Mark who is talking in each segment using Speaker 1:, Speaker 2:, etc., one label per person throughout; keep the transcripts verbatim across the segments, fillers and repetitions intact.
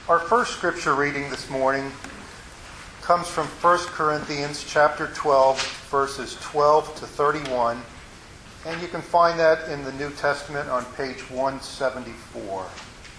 Speaker 1: Our first scripture reading this morning comes from First Corinthians chapter twelve, verses twelve to thirty-one, and you can find that in the New Testament on page one seventy-four.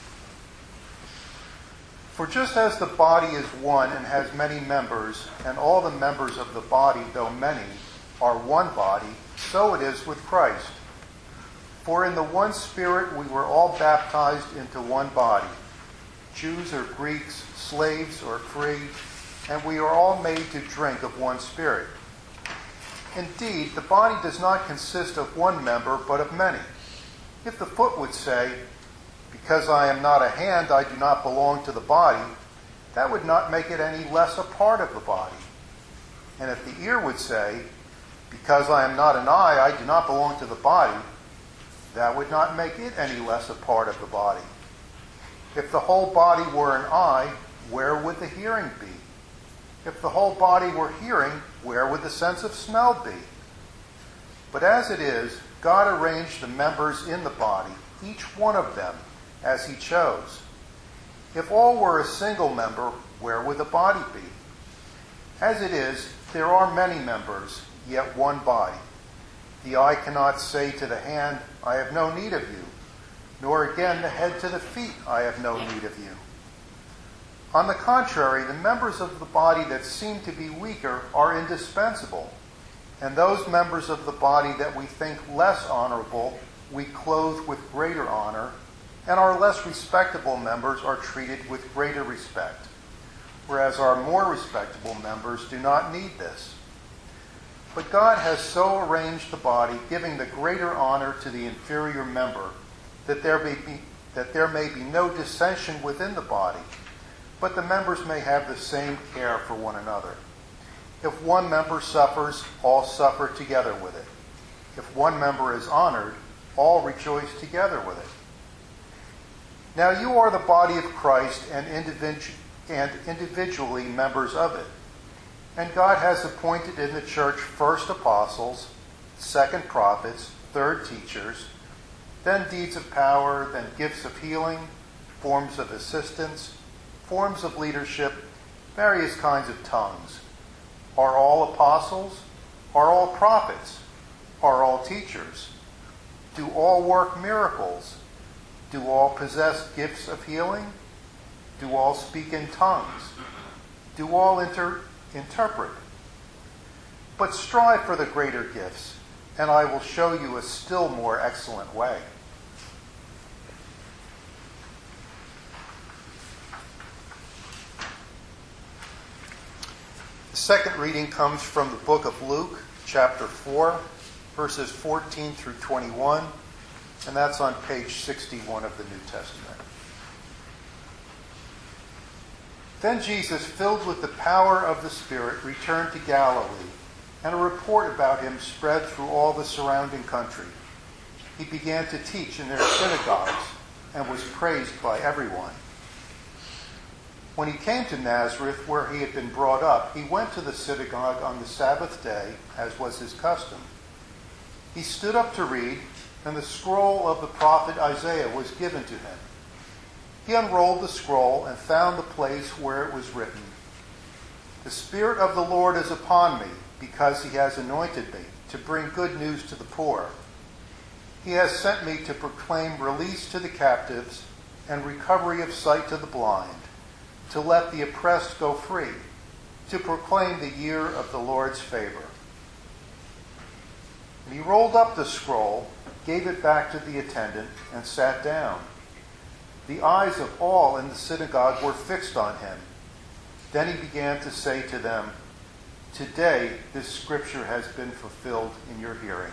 Speaker 1: For just as the body is one and has many members, and all the members of the body, though many, are one body, so it is with Christ. For in the one Spirit we were all baptized into one body, Jews or Greeks, slaves or free, and we are all made to drink of one Spirit. Indeed, the body does not consist of one member, but of many. If the foot would say, "Because I am not a hand, I do not belong to the body," that would not make it any less a part of the body. And if the ear would say, "Because I am not an eye, I do not belong to the body," that would not make it any less a part of the body. If the whole body were an eye, where would the hearing be? If the whole body were hearing, where would the sense of smell be? But as it is, God arranged the members in the body, each one of them, as he chose. If all were a single member, where would the body be? As it is, there are many members, yet one body. The eye cannot say to the hand, "I have no need of you," nor again the head to the feet, "I have no need of you." On the contrary, the members of the body that seem to be weaker are indispensable, and those members of the body that we think less honorable we clothe with greater honor, and our less respectable members are treated with greater respect, whereas our more respectable members do not need this. But God has so arranged the body, giving the greater honor to the inferior member, that there may be, that there may be no dissension within the body, but the members may have the same care for one another. If one member suffers, all suffer together with it. If one member is honored, all rejoice together with it. Now you are the body of Christ and, individu- and individually members of it. And God has appointed in the church first apostles, second prophets, third teachers, then deeds of power, then gifts of healing, forms of assistance, forms of leadership, various kinds of tongues. Are all apostles? Are all prophets? Are all teachers? Do all work miracles? Do all possess gifts of healing? Do all speak in tongues? Do all inter- interpret? But strive for the greater gifts, and I will show you a still more excellent way. The second reading comes from the book of Luke, chapter four, verses fourteen through twenty-one, and that's on page sixty-one of the New Testament. Then Jesus, filled with the power of the Spirit, returned to Galilee, and a report about him spread through all the surrounding country. He began to teach in their synagogues and was praised by everyone. When he came to Nazareth, where he had been brought up, he went to the synagogue on the Sabbath day, as was his custom. He stood up to read, and the scroll of the prophet Isaiah was given to him. He unrolled the scroll and found the place where it was written, "The Spirit of the Lord is upon me, because he has anointed me to bring good news to the poor. He has sent me to proclaim release to the captives and recovery of sight to the blind, to let the oppressed go free, to proclaim the year of the Lord's favor." And he rolled up the scroll, gave it back to the attendant, and sat down. The eyes of all in the synagogue were fixed on him. Then he began to say to them, "Today this scripture has been fulfilled in your hearing."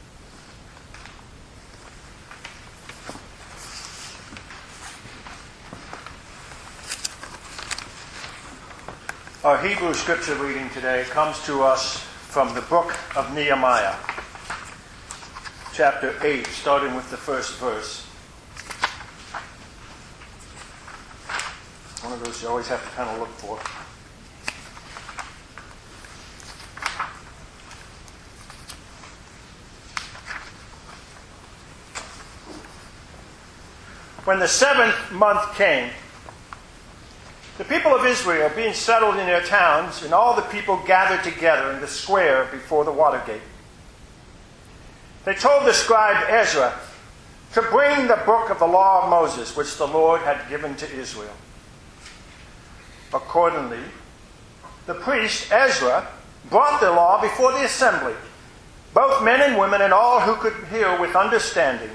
Speaker 2: Our Hebrew scripture reading today comes to us from the book of Nehemiah, chapter eight, starting with the first verse. One of those you always have to kind of look for. When the seventh month came, The people of Israel being settled in their towns, and all the people gathered together in the square before the water gate. They told the scribe Ezra to bring the book of the law of Moses, which the Lord had given to Israel. Accordingly, the priest Ezra brought the law before the assembly, both men and women and all who could hear with understanding.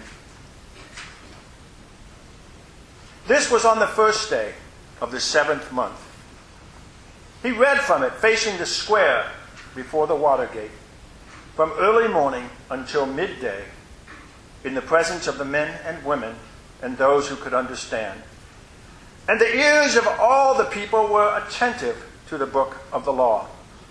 Speaker 2: This was on the first day of the seventh month. He read from it facing the square before the water gate, from early morning until midday, in the presence of the men and women and those who could understand. And the ears of all the people were attentive to the book of the law.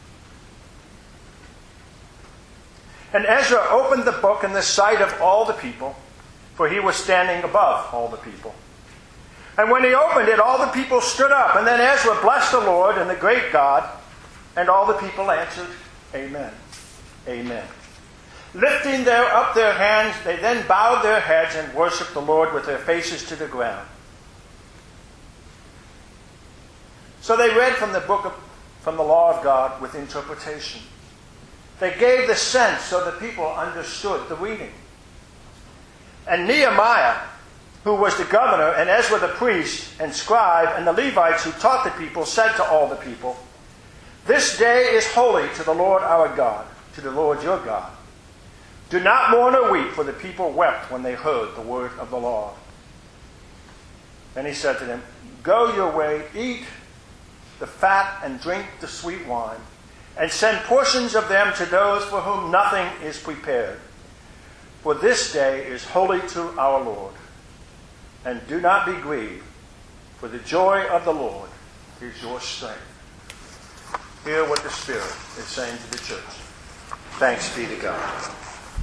Speaker 2: And Ezra opened the book in the sight of all the people, for he was standing above all the people. And when he opened it, all the people stood up. And then Ezra blessed the Lord and the great God. And all the people answered, Amen. Amen. Lifting their, up their hands, they then bowed their heads and worshipped the Lord with their faces to the ground. So they read from the book of, from the law of God with interpretation. They gave the sense so the people understood the reading. And Nehemiah, who was the governor, and Ezra the priest and scribe, and the Levites who taught the people, said to all the people, This day is holy to the Lord our God, to the Lord your God. Do not mourn or weep, for the people wept when they heard the word of the law. Then he said to them, Go your way, eat the fat and drink the sweet wine, and send portions of them to those for whom nothing is prepared. For this day is holy to our Lord. And do not be grieved, for the joy of the Lord is your strength. Hear what the Spirit is saying to the church. Thanks be to God.